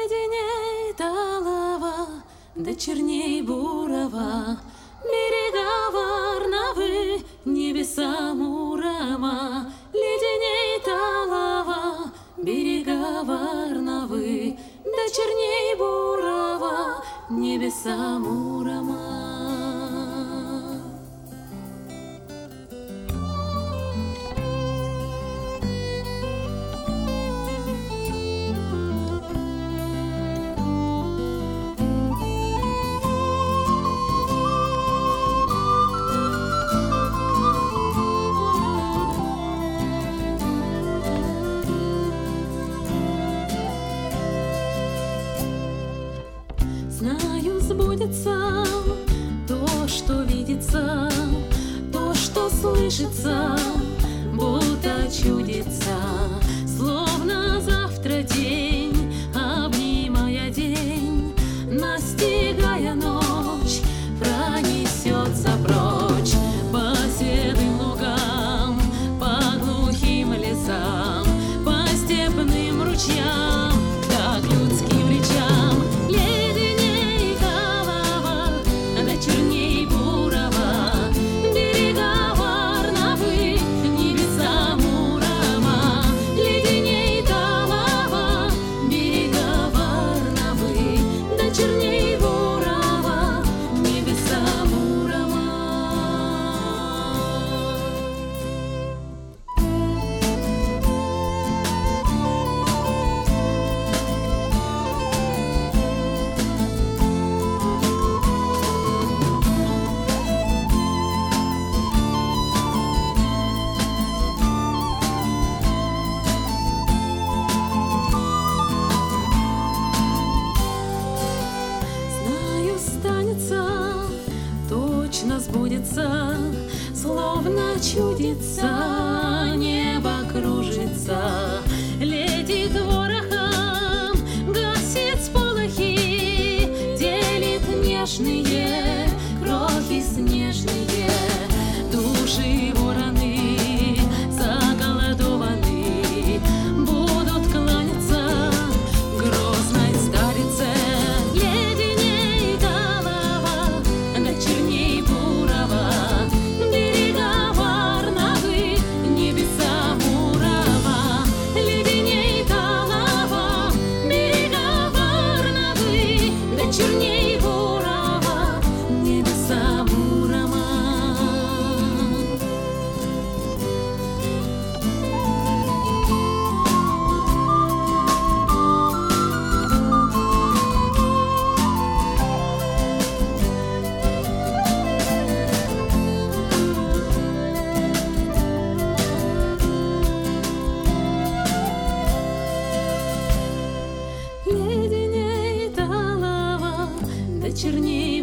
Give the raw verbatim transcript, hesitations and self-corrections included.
Леденей талого, да черней бурого, берега Варнавы, небеса Мурома. Леденей талого, берега Варнавы, да черней бурого, небеса Мурома. Знаю, сбудется то, что видится, то, что слышится, будто чудится, словно завтра день, обнимая день, настигая ночь, пронесется прочь по седым лугам, по глухим лесам, по степным ручьям, так людским речам. Черней бурого, берега Варнавы, небеса Мурома. Леденей талого, берега Варнавы, да черней бурого, небеса Мурома. Точно сбудется, словно чудится, небо кружится, летит ворохом, гасит сполохи, делит нежные крохи снежные, души вороны заколдованы, будут кланяться грозной старице. Черней бурого, берега Варнавы, небеса Мурома. Леденей талого, берега Варнавы, да черней бурого, небеса Мурома. Черней